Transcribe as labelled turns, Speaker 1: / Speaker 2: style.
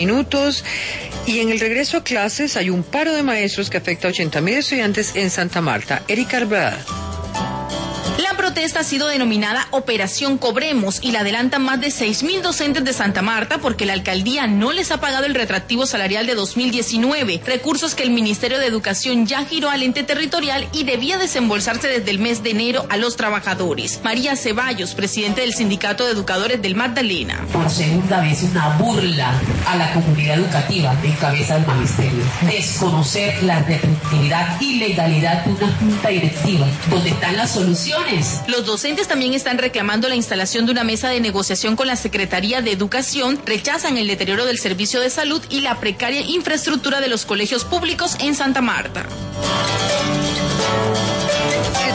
Speaker 1: minutos. Y en el regreso a clases hay un paro de maestros que afecta a 80,000 estudiantes en Santa Marta. Erika Arbada.
Speaker 2: La protesta ha sido denominada Operación Cobremos y la adelantan más de 6,000 docentes de Santa Marta porque la alcaldía no les ha pagado el retroactivo salarial de 2019, recursos que el Ministerio de Educación ya giró al ente territorial y debía desembolsarse desde el mes de enero a los trabajadores. María Ceballos, presidente del Sindicato de Educadores del Magdalena.
Speaker 3: Por segunda vez una burla a la comunidad educativa en cabeza del magisterio. Desconocer la retroactividad y legalidad de una junta directiva donde están las soluciones.
Speaker 2: Los docentes también están reclamando la instalación de una mesa de negociación con la Secretaría de Educación, rechazan el deterioro del servicio de salud y la precaria infraestructura de los colegios públicos en Santa Marta.